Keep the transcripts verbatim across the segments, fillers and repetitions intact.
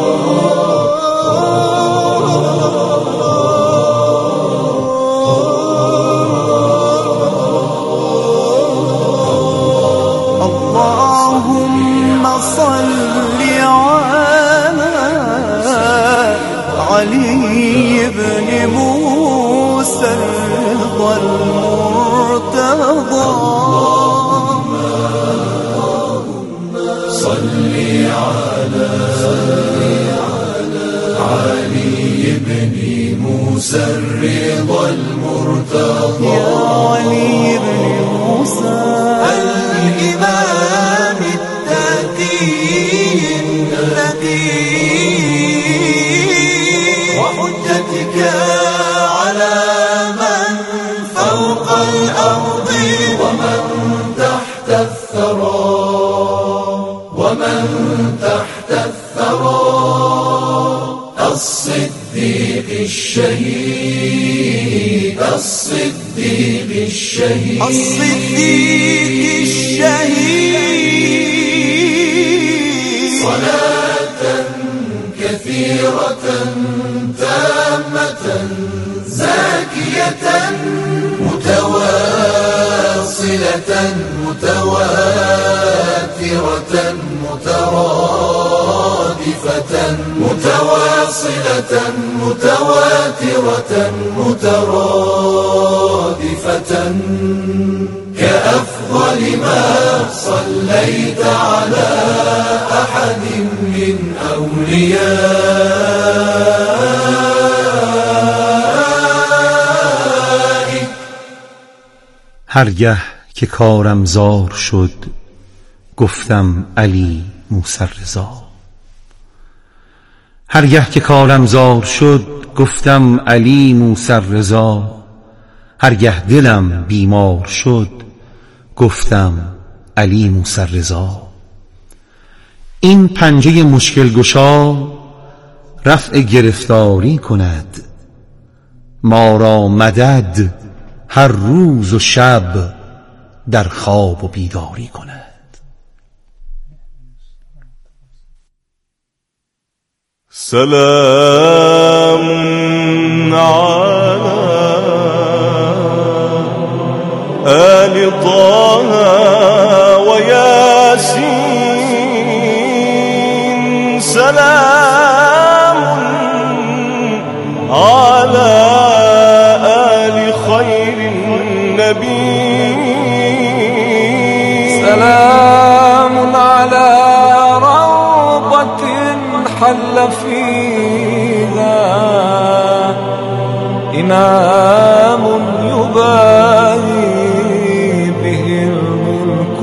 اللهم صل على علي بن موسى الرضا المرتضى. صل على علي بن موسى الرضا المرتضى. يا علي بن موسى الإمام التقي الذي وحجتك على من فوق الأرض ومن تحت الثرى ومن تحت الثرى. الصديق الشهيد الصديق الشهيد الصديق الشهيد. صلاة كثيرة تامة زاكية متواصلة متواترة مترادفة متواصلة متواترة مترادفة كأفضل ما صليت على أحد من أوليائك. هرگه که کارم زار شد گفتم علی موسی رضا. هرگه که کارم زار شد گفتم علی موسی رضا. هرگه دلم بیمار شد گفتم علی موسی رضا. این پنجه مشکل گشا رفع گرفتاری کند. ما را مدد هر روز و شب در خواب و بیداری کند. سلام على آل طه وياسين. سلام على آل خير النبي. سلام على روضة حل فيها إمام يباهي به الملك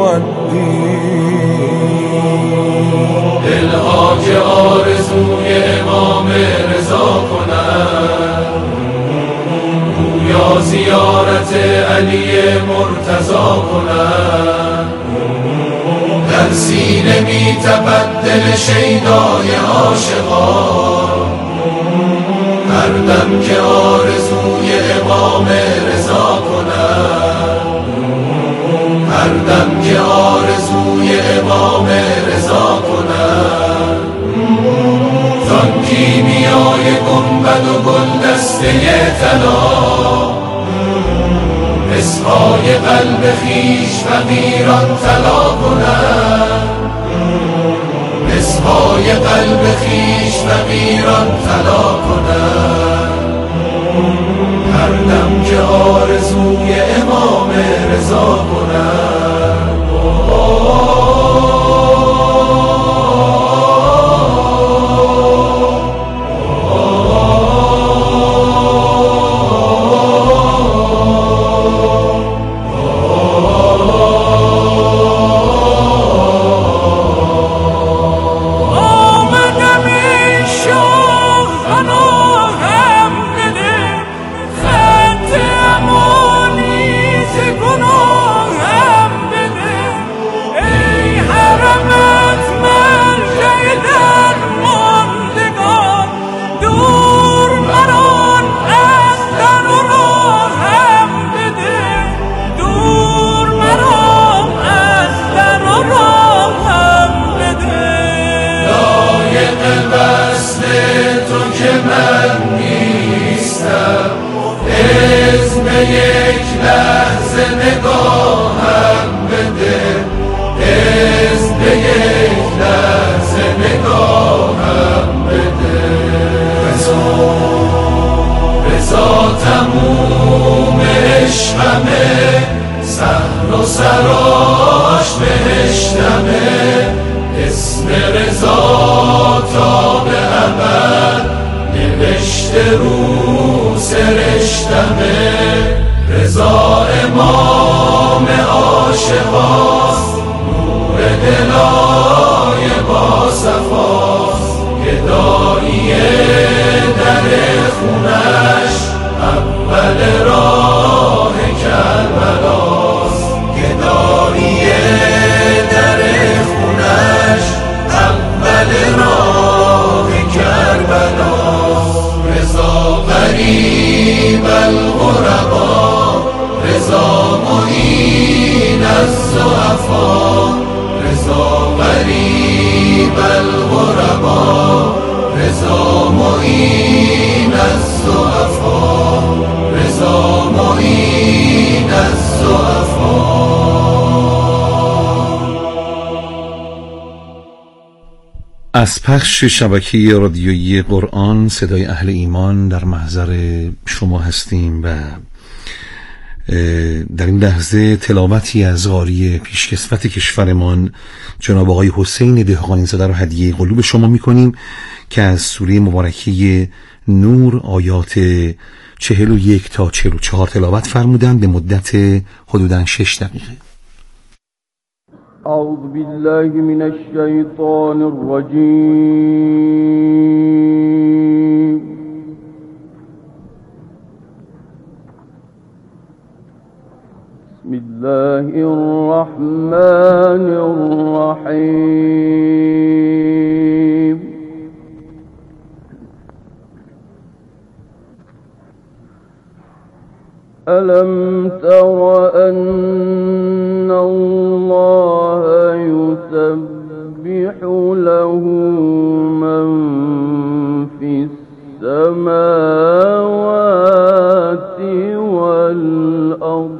والدين. دلها که آرزوی امام رضا کنند گویا زیارت علی مرتضی کنند. در سینه می تپد دل شیدای عاشقان هر دم که آرزوی امام رضا کنند. هر دم که آرزوی امام رضا کنند. زان کیمیای گنبد و گلدسته طلا مسحای قلب خیش فقیران طلا کنند. مسحای قلب خیش فقیران طلا کنند. هر دم که آرزوی امام رضا کنند. گناهم تموم عشقمه، سهل و سراش بهشتمه. اسم رضا تا به ابد نوشته رو سرشتمه. رضا امام عاشقاست، نور دلای با صفاست. گدایی در خونش اول راه کربلاست. گدایی در خونش اول راه کربلاست. رضا غریب الغربا، رضا معین الضعفا. رضا غریب الغربا، رضا معین الضعفا. رضا معین الضعفا. از پخش شبکه رادیویی قرآن صدای اهل ایمان در محضر شما هستیم و در این لحظه تلاوتی از قاری پیشکسوت کشورمان جناب آقای حسین دهقانی زاده را هدیه قلوب شما میکنیم که از سوره مبارکه نور آیات چهل و یک تا چهل و چهار تلاوت فرمودند به مدت حدوداً شش دقیقه. أعوذ بالله من الشيطان الرجيم. بسم الله الرحمن الرحيم. ألم تر أن الله يسبح له من في السماوات والأرض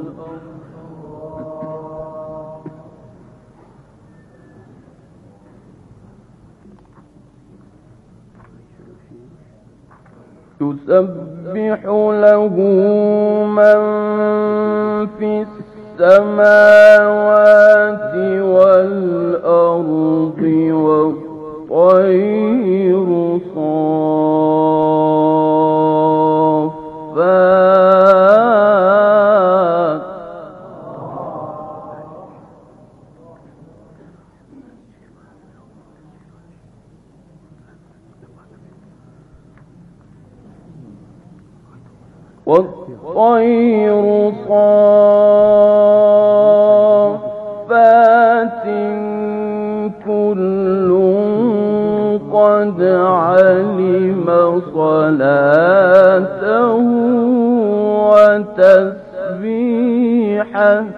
يسبح له من في السماوات والأرض والطير صافات والطير صافات كل قد علم صلاته وتسبيحه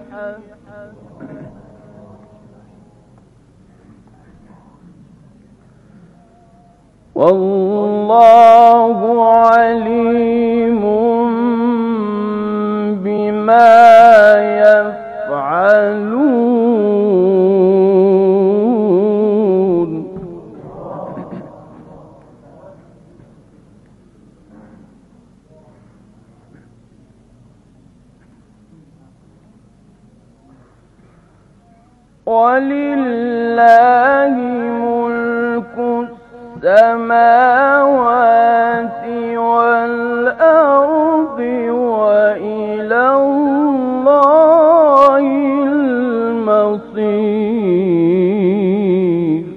والله عليم بما يفعلون. ولله ملك السماوات والأرض وإلى الله المصير.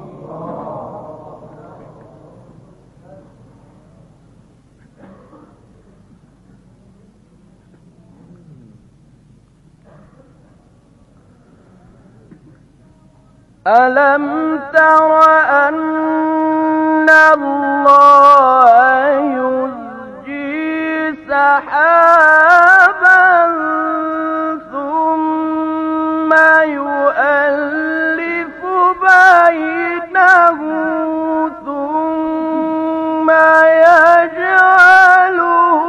ألم تر أن الله يزجي سحابا ثم يؤلف بينه ثم يجعله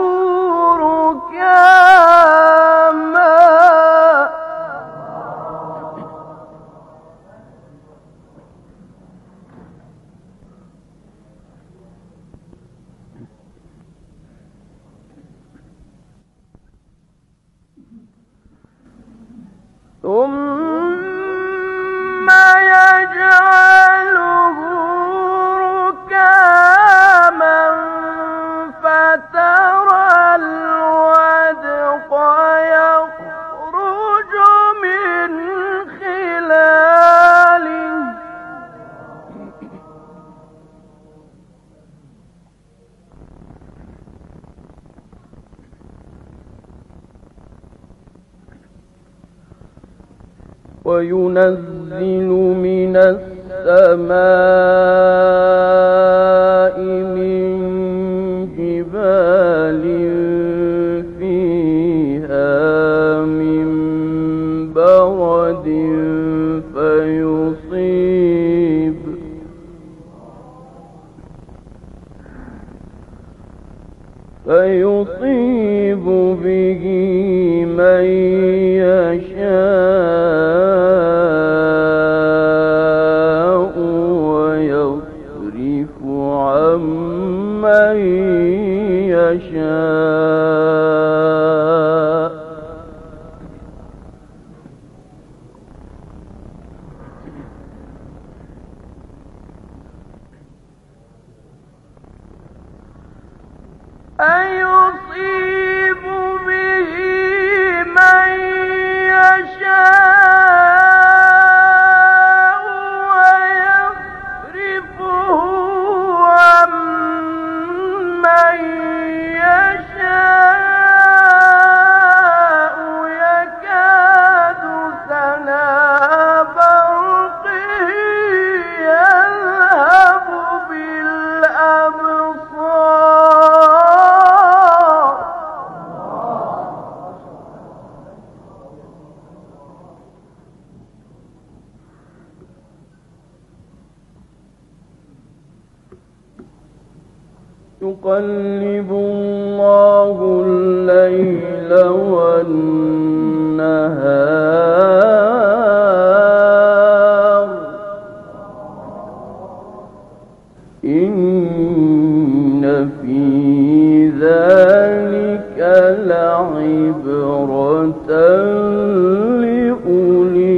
ركاما وينزل من السماء من جبال فيها من برد فيصيب فيصيب به من يشاء ويصرف عن من يشاء أيصيب به من يشاء ويصرفه عن من يشاء يكاد سنا برقه يذهب بالأبصار يقلب الله الليل والنهار إن في ذلك لعبرة لأولي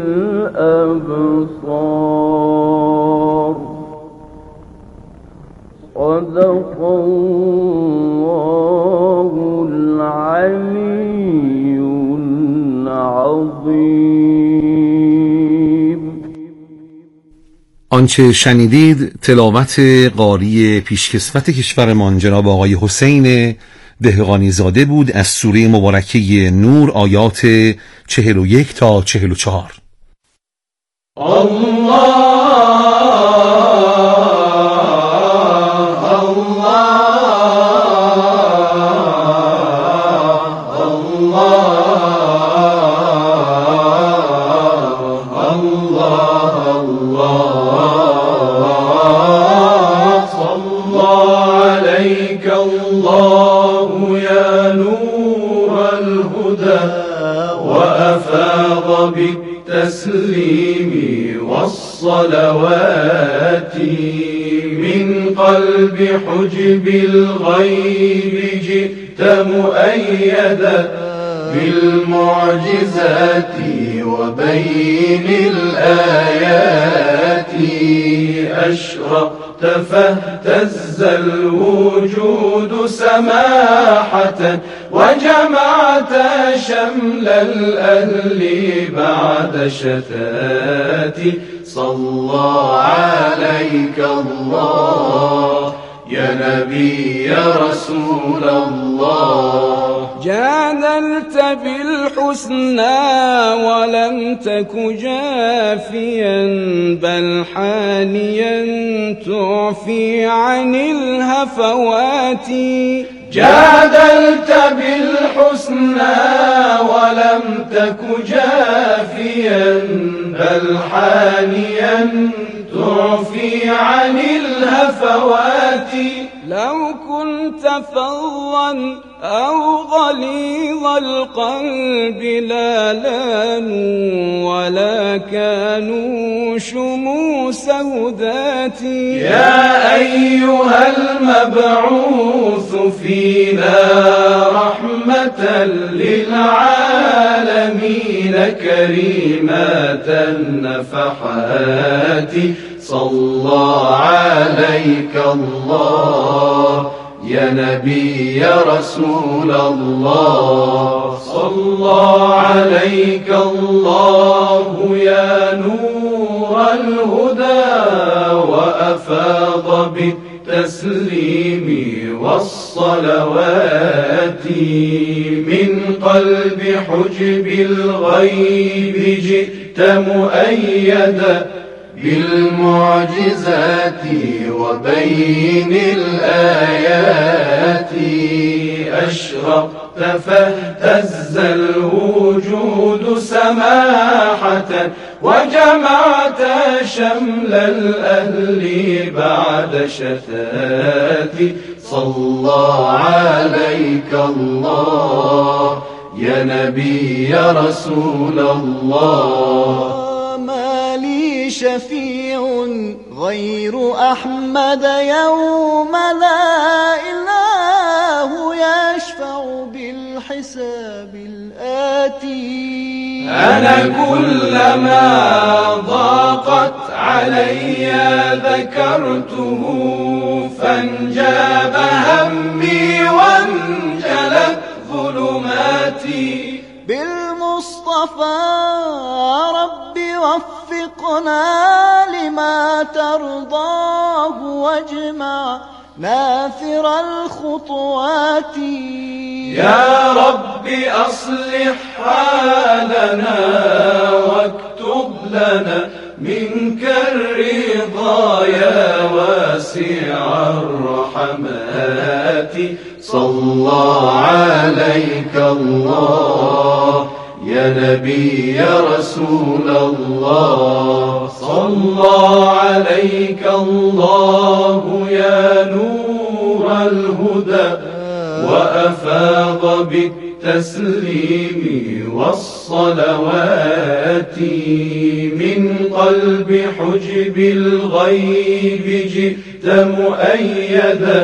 الأبصار صدق الله العلي العظيم. آنچه شنیدید تلاوت قاری پیشکسوت کشورمان جناب آقای حسین دهقانی زاده بود از سوره مبارکه نور آیات چهل و یک تا چهل و چهار. الله بالتسليم والصلوات من قلب حجب الغيب جئت مؤيدا بالمعجزات وبين الآيات أشرقت فاهتز الوجود سماحة وجمعت شمل الأهل بعد شتات صلى عليك الله يا نبي يا رسول الله. جادلت بالحسنى ولم تك جافيا بل حانيا تعفي عن الهفوات. جادلت بالحسنى ولم تك جافيا بل حانيا تعفي عن الهفوات. لو كنت فظا أو غليظ القلب لا لانوا ولا كانوا شموس هداتي. يا أيها المبعوث فينا رحمة للعالمين كريمة النفحات صلى عليك الله يا نبي يا رسول الله. صلى عليك الله يا نور الهدى وأفاض بالتسليم بالتسليم والصلوات من قلب حجب الغيب جئت مؤيدا بالمعجزات وبين الآيات أشرقت فاهتز الوجود سماحة وجمعت شمل الأهل بعد شتات صلى عليك الله يا نبي يا رسول الله. ما لي شفيع غير أحمد يوم لا إله يشفع بالحساب الآتي. أنا كلما ضاقت علي ذكرته فانجاب همي وانجلت ظلماتي. بالمصطفى رب وفقنا لما ترضاه واجمع ناثر الخطوات. يا رب أصلح حالنا واكتب لنا منك الرضا يا واسع الرحمات. صلى عليك الله يا نبي يا رسول الله. صلى عليك الله يا نور الهدى وأفاض بالتسليم والصلوات من قلب حجب الغيب جئت مؤيدا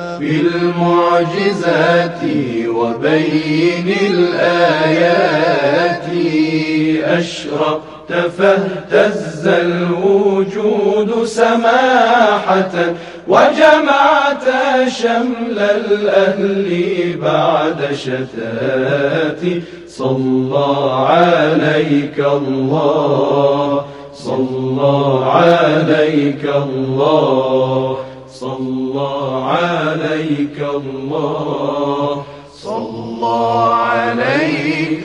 بالمعجزات وبين الآيات أشرقت فاهتز الوجود سماحة وجمعت شمل الأهل بعد شتات. صلى عليك الله صلى عليك الله صلى عليك الله صلى عليك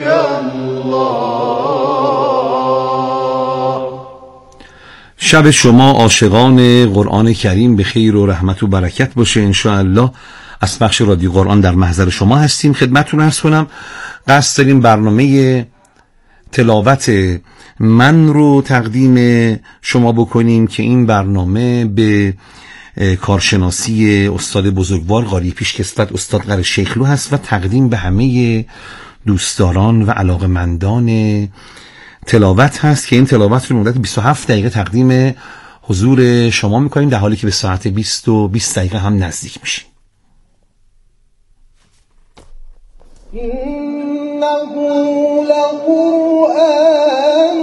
الله. شب شما عاشقان قرآن کریم به خیر و رحمت و برکت باشه انشاءالله. از بخش رادیو قرآن در محضر شما هستیم. خدمتتون عرض کنم قصد داریم برنامه تلاوت من رو تقدیم شما بکنیم که این برنامه به کارشناسی استاد بزرگوار قاری پیشکسوت استاد قره شیخلو هست و تقدیم به همه دوستداران و علاقمندان تلاوت هست که این تلاوت رو مدت بیست و هفت دقیقه تقدیم حضور شما میکنیم در حالی که به ساعت بیست و بیست دقیقه هم نزدیک میشیم. إنه لقرآن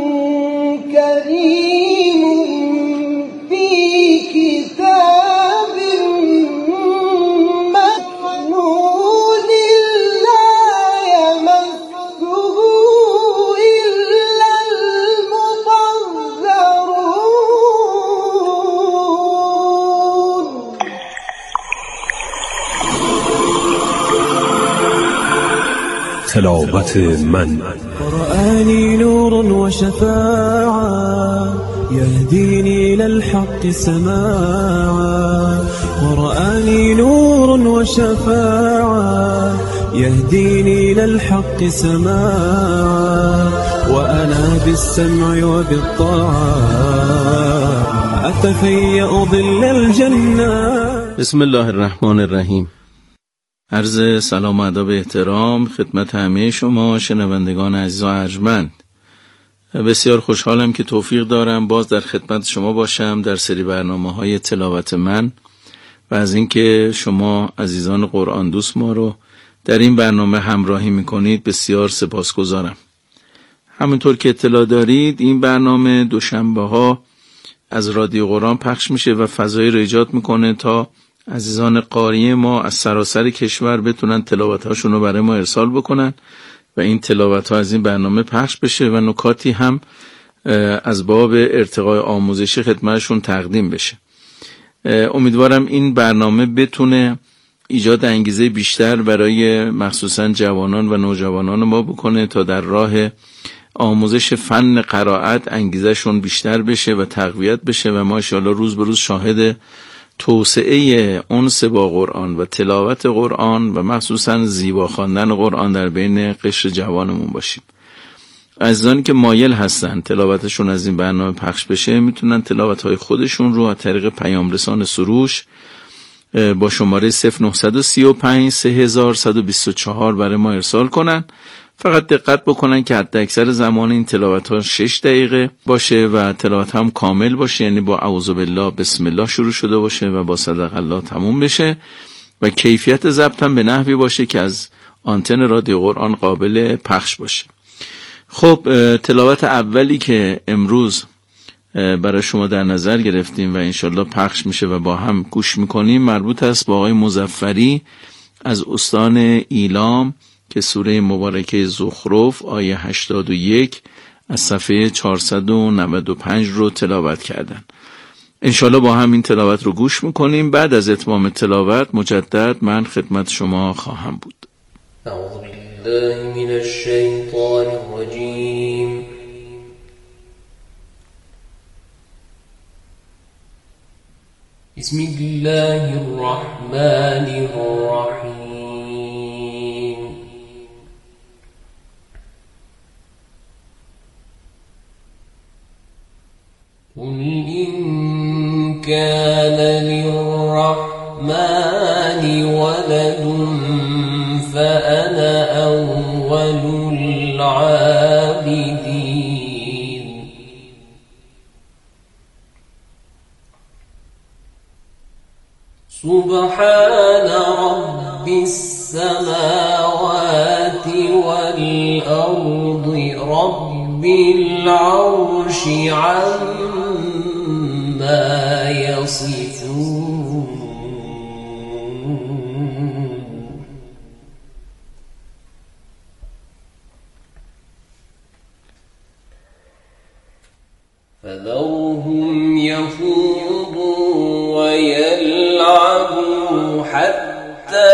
كريم في كتاب مكنون لا يمسه إلا المطهرون. تلاوت من قرآني نور وشفاعة يهديني للحق سماعا. قرآني نور وشفاعة يهديني للحق سماعا. وأنا بالسمع وبالطاعة أتفيأ ظل الجنة. بسم الله الرحمن الرحیم. عرض سلام و ادب و احترام خدمت همه شما شنوندگان عزیز و ارجمند. بسیار خوشحالم که توفیق دارم باز در خدمت شما باشم در سری برنامه‌های تلاوت من و از اینکه شما عزیزان قرآن دوست ما رو در این برنامه همراهی میکنید بسیار سپاسگزارم. همونطور که اطلاع دارید این برنامه دوشنبه ها از رادیو قرآن پخش میشه و فضایی رو ایجاد میکنه تا عزیزان قاری ما از سراسر کشور بتونن تلاوت‌هاشون رو برای ما ارسال بکنن و این تلاوت‌ها از این برنامه پخش بشه و نکاتی هم از باب ارتقای آموزشی خدمتشون تقدیم بشه. امیدوارم این برنامه بتونه ایجاد انگیزه بیشتر برای مخصوصا جوانان و نوجوانان ما بکنه تا در راه آموزش فن قرائت انگیزشون بیشتر بشه و تقویت بشه و ما ان شاءالله روز به روز شاهد توسعه انس با قرآن و تلاوت قرآن و مخصوصا زیبا خواندن قرآن در بین قشر جوانمون باشیم. عزیزانی که مایل هستن تلاوتشون از این برنامه پخش بشه میتونن تلاوت‌های خودشون رو از طریق پیام رسان سروش با شماره صفر نه سه پنج سه یک دو چهار برای ما ارسال کنن. فقط دقت بکنن که حد اکثر زمان این تلاوت ها شش دقیقه باشه و تلاوت هم کامل باشه، یعنی با اعوذ بالله بسم الله شروع شده باشه و با صدق الله تموم بشه و کیفیت ضبط هم به نحوی باشه که از آنتن رادیو قرآن قابل پخش باشه. خب تلاوت اولی که امروز برای شما در نظر گرفتیم و انشالله پخش میشه و با هم گوش میکنیم مربوط است با آقای مظفری از استان ایلام که سوره مبارکه زخرف آیه هشتاد و یک از صفحه چهارصد و نود و پنج رو تلاوت کردن. انشالله با هم این تلاوت رو گوش میکنیم. بعد از اتمام تلاوت مجدد من خدمت شما خواهم بود. اعوذ بالله من الشیطان الرجیم. بسم الله الرحمن الرحیم. قل إن كان للرحمن ولد فأنا أول العابدين. سبحان رب السماوات والأرض رب العرش عما يصفون. فذرهم يخوضوا ويلعبوا حتى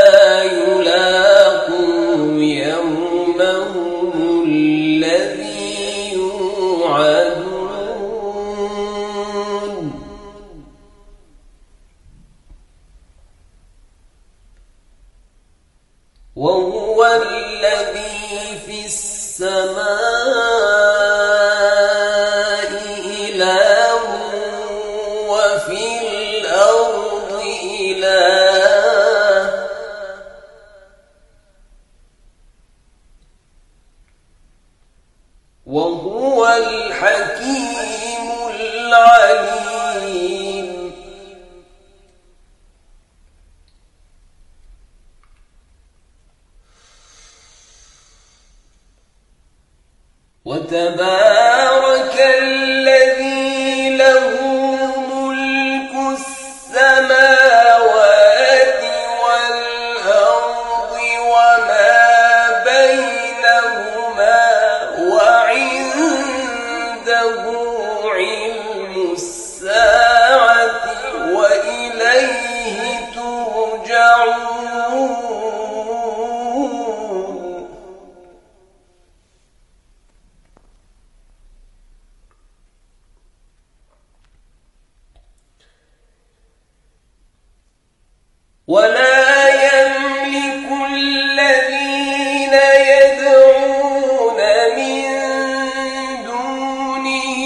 يلاقوا يومهم الذي يوعدون. وهو الذي في السماء إله وفي الأرض إله وهو الحكيم العليم. وتبارك الذي له ملك السماوات والأرض وما بينهما وعنده علم الساعة وإليه ترجعون. ولا يملك الذين يدعون من دونه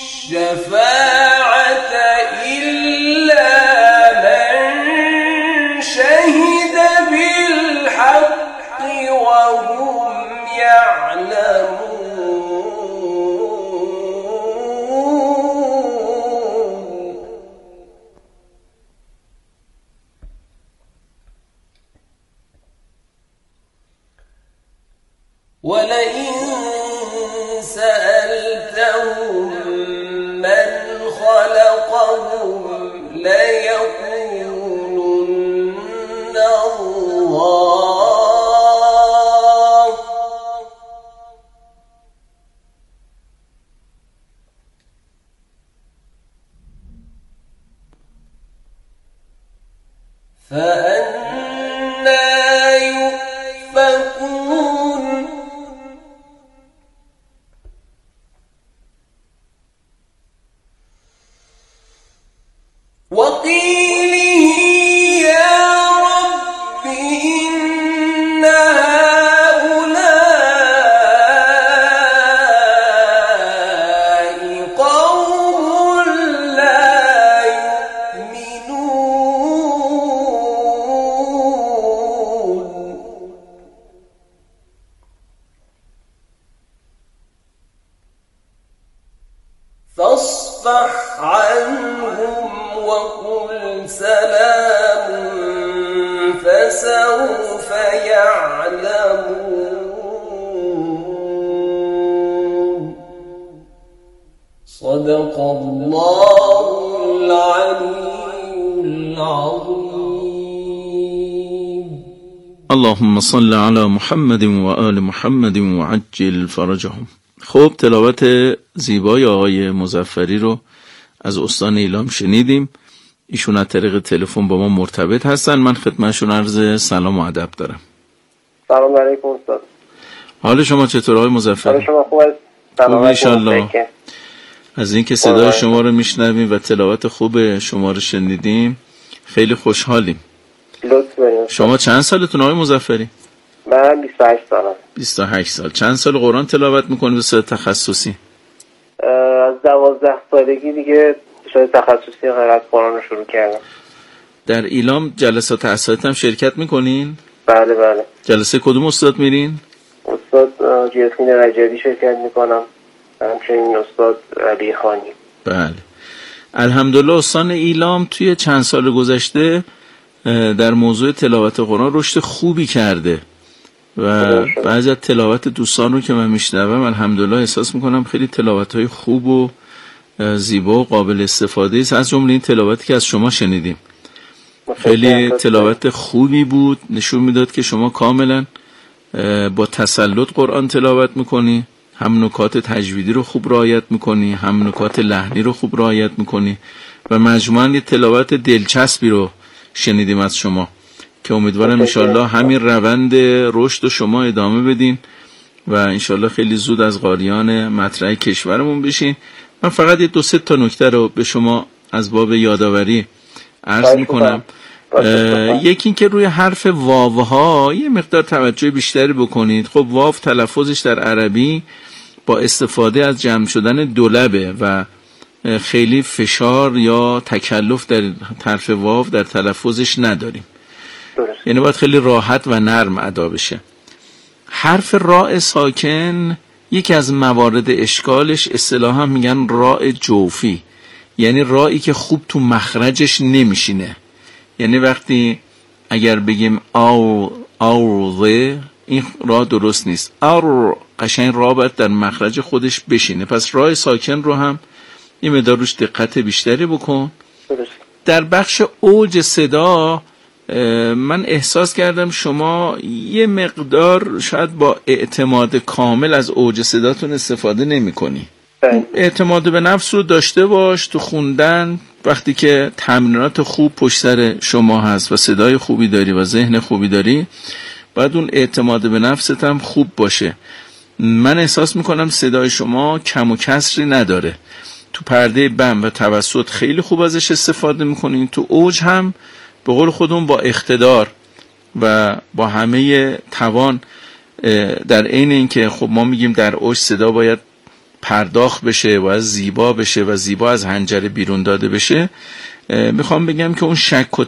الشفاعة إلا من شهد بالحق وهم يعلمون. ولئن سألتهم من خلقهم ليقولن الله. فأنا يؤفكون وقيله يا رب إن هؤلاء قوم لا يؤمنون فاصفح عنهم وقل سلام فسوف يعلمون صدق الله العلي العظيم. اللهم صل على محمد و آل محمد و عجل فرجهم. خب تلاوت زیبای آقای مظفری رو از استان ایلام شنیدیم. ایشون از طریق تلفن با ما مرتبط هستن. من خدمتشون عرض سلام و ادب دارم. سلام علیکم استاد. حال شما چطور آقای مظفری؟ حال شما خوب است؟ خوب انشالله. از اینکه صدای شما رو میشنویم و تلاوت خوب شما رو شنیدیم خیلی خوشحالیم. لطف دارید. شما چند سالتون آقای مظفری؟ من بیست و هشت سالم. بیست و هشت سال. چند سال قرآن تلاوت میکنید به صورت تخصصی؟ از دوازده سالگی دیگه شاید تخصصی قرائت قرآن رو شروع کردم. در ایلام جلسات اساتید هم شرکت میکنین؟ بله بله. جلسه کدوم استاد میرین؟ استاد جیاسمین رجبی شرکت میکنم، همچنین استاد علی خانی. بله. الحمدلله استان ایلام توی چند سال گذشته در موضوع تلاوت قرآن رشد خوبی کرده و بعضی از تلاوت دوستان رو که من میشنوم الحمدلله احساس میکنم خیلی تلاوت‌های خوب و زیبا و قابل استفاده است. از جمله این تلاوتی که از شما شنیدیم خیلی تلاوت خوبی بود، نشون میداد که شما کاملا با تسلط قرآن تلاوت میکنی، هم نکات تجویدی رو خوب رعایت میکنی، هم نکات لحنی رو خوب رعایت میکنی و مجموعاً یه تلاوت دلچسبی رو شنیدیم از شما که امیدوارم انشالله همین روند رشد رو شما ادامه بدین و انشالله خیلی زود از قاریان مطرح کشورمون بشین. من فقط یه دو سه تا نکته رو به شما از باب یادآوری عرض میکنم. یکی این که روی حرف واوها یه مقدار توجه بیشتری بکنید. خب واو تلفظش در عربی با استفاده از جمع شدن دو لبه و خیلی فشار یا تکلف در حرف واو در تلفظش نداریم، یعنی باید خیلی راحت و نرم ادا بشه. حرف راء ساکن یکی از موارد اشکالش اصطلاحا میگن راء جوفی، یعنی رائی که خوب تو مخرجش نمیشینه. یعنی وقتی اگر بگیم او او این را درست نیست، او قشنگ را باید در مخرج خودش بشینه. پس راء ساکن رو هم یه مقدار روش دقت بیشتری بکن. در بخش اوج صدا من احساس کردم شما یه مقدار شاید با اعتماد کامل از اوج صداتون استفاده نمی کنی. اعتماد به نفس رو داشته باش تو خوندن. وقتی که تمرینات خوب پشت سر شما هست و صدای خوبی داری و ذهن خوبی داری، باید اون اعتماد به نفست هم خوب باشه. من احساس میکنم صدای شما کم و کسری نداره. تو پرده بم و توسط خیلی خوب ازش استفاده میکنین، تو اوج هم به قول خودمون با اقتدار و با همه توان، در عین اینکه خب ما میگیم در اوج صدا باید پرداخت بشه، باید زیبا بشه و زیبا از حنجره بیرون داده بشه، میخوام بگم که اون شک و